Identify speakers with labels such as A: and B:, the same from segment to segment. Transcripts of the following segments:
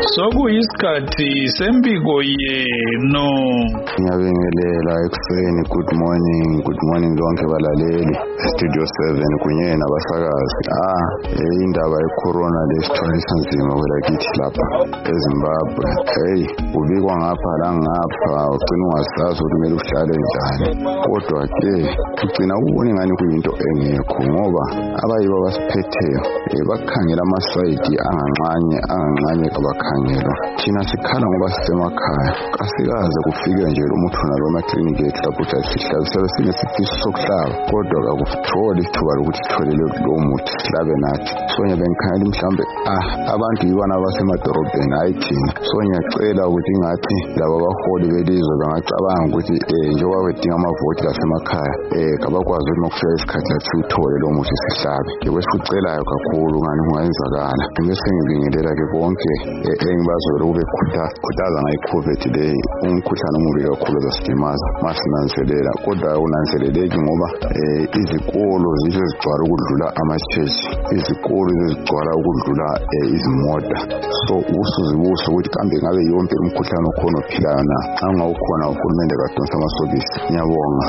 A: sokuyisikhathi sempiko yenu.
B: Ngiyabingelela ekuseni. Good morning lonke balaleli Studio 7 kunye nabasakazi. Indaba ye-corona lesithwalisa nzima kwelakithi lapha eZimbabwe. Ubikwa ngapha langapha ugcina ungasazi ukuthi kumele uhlale njani. Kodwa ke ugcina ubona ingani kuyinto engekho ngoba abayibo abasiphetheyo bakhangela amasayidi anganxanye kabakhangela. Thina sikhala ngoba sisemakhaya. Kasikaze kufike nje umuntu nalo emaklinikhi ethu lapho sihlala sinesifiso sokuhlaba kodwa akutholi isithuba lokuthi sithole lo muthi sihlabe nathi. So ngiyabengikhangela mhlambe abantu yibona abasemadorobheni hayi thina. So ngiyacela ukuthi ngathi laba abaholi belizwe bangacabanga ukuthi njengoba bedinga amavoti lasemakhaya kabakwazi ukuthi makufika isikhathi lathi uthole lo muthi sihlabe. Ngikwesicelayo kakhulu ngani kungayenzakala. Bese ngibingelela ke konke engibazolo kube khuthaza ngayi COVID le umkhuhlane omubi kakhulu zasilimaza masinanzelela kodwa unanzeleleki ngoba izikolo zizo zigcwala ukudlula amachechi, izikolo zigcwala ukudlula izimota. So usuzibuso ukuthi kambe ngabe yonke umkhuhlane okhona ophilayo na angawukhona uhulumende kadonsa amasokisi. Ngiyabonga.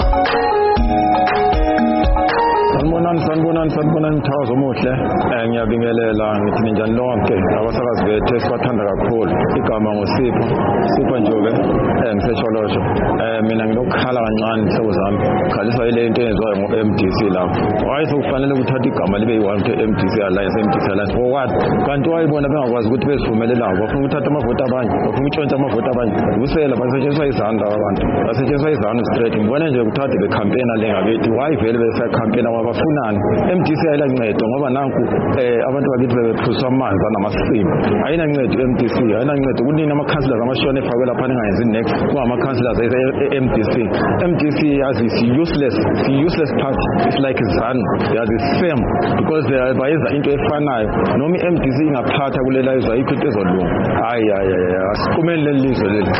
C: Sanibonani Mthazo Muhle. Ngiyabingelela ngithi ninjani lonke abasakazi bethu esibathanda kakhulu. Igama ngoSipho Njobe ngisetsholosho. Mina nginokukhala kancane hlobo zami. Khaliswa ile into eyenziwayo ngo-MDC lapho. Wayesekufanele ukuthatha igama libe yi-1 MDC Alliance for what? Kanti wayibona bengakwazi ukuthi bezivumelelabo. Bafuna ukuthatha amavoti abanye, bafuna ukutshontsha amavoti abanye. Kusela basetshenziswa izandla abantu. Basetshenziswa izandla straight. Ngibona nje ukuthatha becampaign lengabethi. Why vele besacampaign abafunani? MDC ayinancedo ngoba nanku abantu bakithi bephuswa amanzi anamasimu. Ayinancedo MDC, ayinancedo kunini ama-councillors amashona efakwe lapha ningayenzi next kungama-councillors MDC yazi useless party. It's like ZANU, yazi same because bayenza into efanayo. Noma i-MDC ingaphatha kulela izwe ayikho into ezolunga. Asikumeni leli lizwe leli.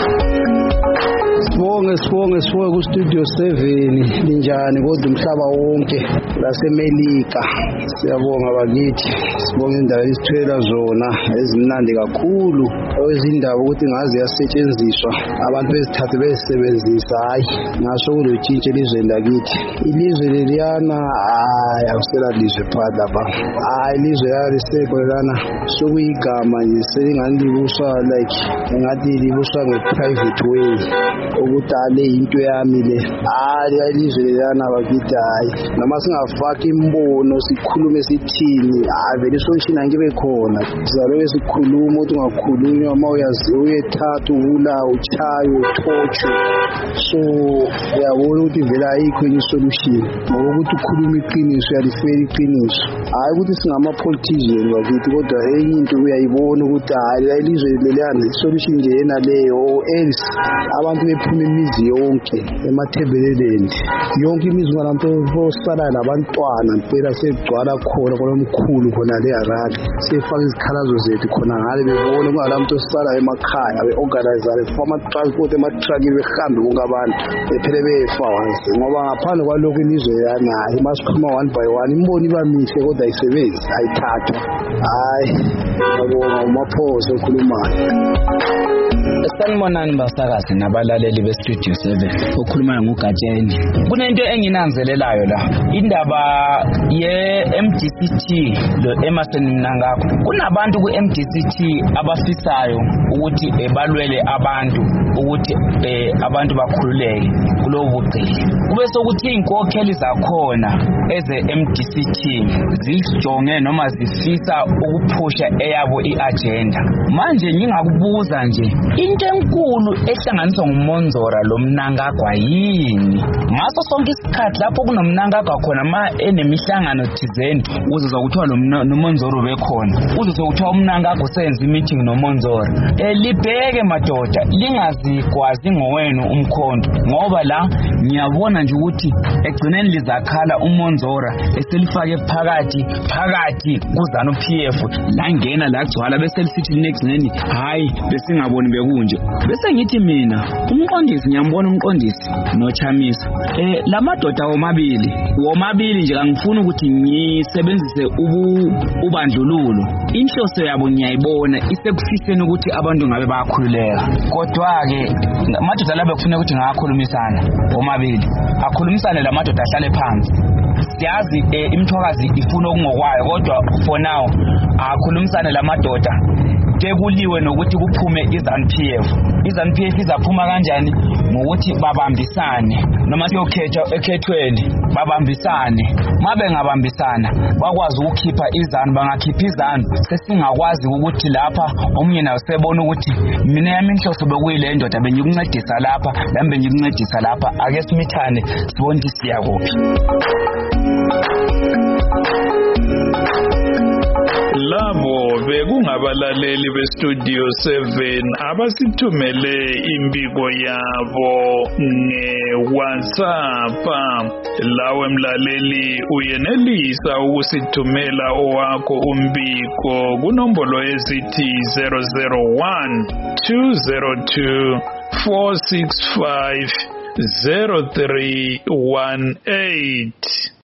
D: Sibonge ku-Studio 7 linjani kodwa umhlaba wonke laseMelika. Siyabonga bakithi, sibonga indaba esithwela zona ezimnandi kakhulu ezindaba ukuthi ngaze yasetshenziswa abantu bezithathe bezisebenzisa. Ngaso kulotshintshe elizweni lakithi. Ilizwe leliyana akusela lizwe phakathi lapha. Ilizwe yalisekho lana sokuyigama nje selingani libuswa like engathi libuswa nge-private way ukuthi ale into yami le. Ilizwe leliyana bakithi noma singafaki imbono sikhulume sithini vele isolution angibe khona. Sizalobe sikhuluma ukuthi ungakhulunywa uma uyethatha uvula uchayo uthotsho. So uyabona ukuthi vele ayikho enye isolution ngoba ukuthi ukhuluma iqiniso uyalifela iqiniso. Ukuthi singama-politician bakithi kodwa enye into uyayibona ukuthi ilizwe leliyana isolution nje yena leyo else abantu bephuma imizi yonke emathebeleleni yonke imizi ngalanto osalayo labantwana mpela segcwala khona kolomkhulu khona le Harare. Sefaka izikhalazo zethu khona ngale bebone kungalamuntu osalayo emakhaya be-organize ama-transport ema-truckini behambe bonke abantu bephele befa once ngoba ngaphandle kwalokho ilizwe yanayo masikhuluma 1 by 1 imbono iba mihle kodwa ayisebenzi ayithathwa. Ngabonga umaphoso okhulumayo.
E: Sanibonani basakazi nabalaleli be-Studio 7 okhulumayo nguGatsheni. Kunento enginanzelelayo la indaba ye-MDCT lo Emerson Mnangagwa. Kunabantu ku-MDCT abafisayo ukuthi balwele abantu ukuthi abantu bakhululeke kulowo bugcili. Kube sokuthi inkokheli zakhona eze-MDCT zijonge noma zifisa ukuphusha eyabo i-agenda. Manje ngingakubuza nje into enkulu ehlanganiswa nguMonzora lo Mnangagwa yini? Ngaso sonke isikhathi lapho kunomNangagwa khona ma enemihlangano thizeni uzozwa kuthiwa noMonzora ubekhona. Uzozwa kuthiwa uMnangagwa usenza i-meeting noMonzora. Libheke madoda lingazikwazi ngowenu umkhonto ngoba la ngiyabona nje ukuthi egcineni lizakhala uMonzora eselifake phakathi kuZANU PF la ngena la gcwala bese lisithi next neni hayi besingaboni kunje bese ngithi mina umqondisi ngiyambona umqondisi noChamisa lamadoda womabili nje angifuni ukuthi ngisebenzise ubandlululo inhloso yabo ngiyayibona isekufiseni ukuthi abantu ngabe bayakhululeka kodwa ke amadoda labe kufanele ukuthi ngakhulumisana omabili akhulumisane lamadoda ahlale phansi siyazi imthokazi ifuna okungokwayo kodwa for now akhulumisane lamadoda kekuliwe nokuthi kuphume iZANU-PF izaphuma kanjani ngokuthi babambisane noma siyokhethwa ekhethweni babambisane mabe ngabambisana bakwazi ukukhipha iZANU bangakhipha iZANU sesingakwazi ukuthi lapha omunye nawe sebona ukuthi mina yami inhloso bekuyile ndoda bengikuncedisa lapha nami bengikuncedisa lapha ake simithane sibone ukuthi siya kuphi.
A: Labo bekungabalaleli beStudio 7 abasithumele imbiko yabo ngeWhatsApp. Lawe mlaleli uyenelisa ukusithumela owakho umbiko kunombolo ezithi 001 202 465 0318.